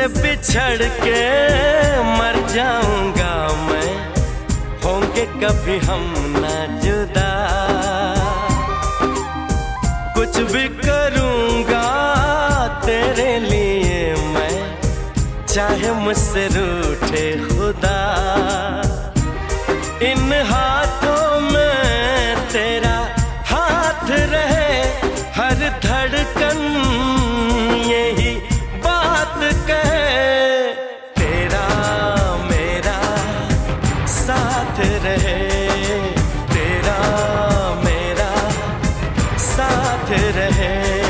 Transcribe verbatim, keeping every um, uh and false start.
बिछड़ के मर जाऊंगा मैं, होंगे कभी हम ना जुदा। कुछ भी करूंगा तेरे लिए मैं, चाहे मुझसे रूठे खुदा। इन हाथों में तेरा हाथ रहे, हर धड़कन यही बात कहे, तेरा मेरा साथ रहे, तेरा मेरा साथ रहे।